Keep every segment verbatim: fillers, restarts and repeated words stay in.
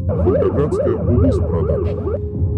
Волгоградская область продакшн.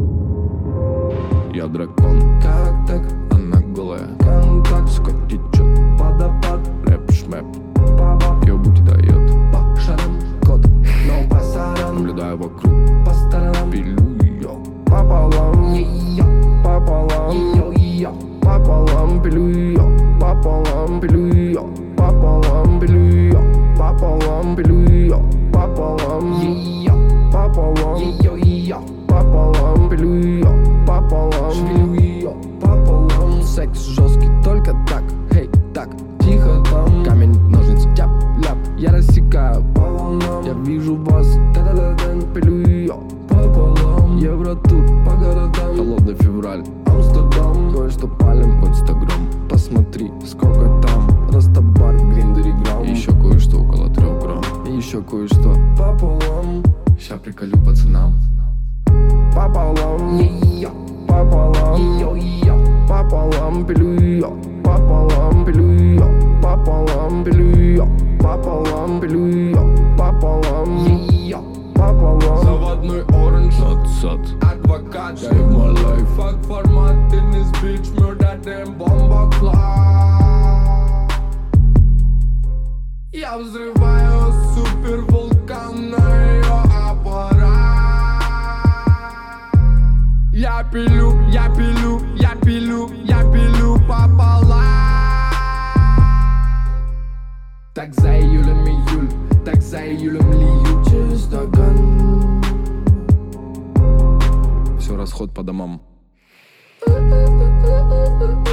Я дракон. Как так? Она голая. Контакт. Сука, течет. Водопад. Рэп, шмэп. Баба. Ёбуть дает. По шарам. Кот. Но пасаран. Наблюдаю вокруг. По сторонам. Пилю ее. Пополам. Ее. Пополам. Ее. Ее. Пополам. Пилю ее. Пополам. Пилю ее. Пополам. Пилю ее. Пополам. Пилю ее. Пополам. Ее. Пополам. Ее. Ее. Пополам. Пилю ее. Пополам. Шпилю ее. Пополам. Секс жесткий, только так. Хей, так, тихо там. Камень, ножницы, тяп, ляп. Я рассекаю по волнам. Я вижу вас. Та-да-да-дан. Пилю ее. Пополам. Евротур по городам. Холодный февраль. Амстердам. Кое-что палим в инстаграм. Посмотри, сколько там. Растабар в гриндере грамм. Еще кое-что около трех грамм. И еще кое-что пополам. Ща приколю пацанам. Пополам. Ее. Пополам. Ее. Ее. Пополам. Пилю ее. Пополам. Пилю ее. Пополам. Пилю ее. Пополам. Пилю ее. Пополам. Ее. Пополам. Заводной оранж. Сад. Адвокат. Save my life. Fuck формат in this bitch. Murder them bomba класс. Я взрываю супер вулкан на ее аппарат. Я пилю, я пилю, я пилю, я пилю пополам. Так за июлем июль, так за июлем лью через стакан. Все, расход по домам.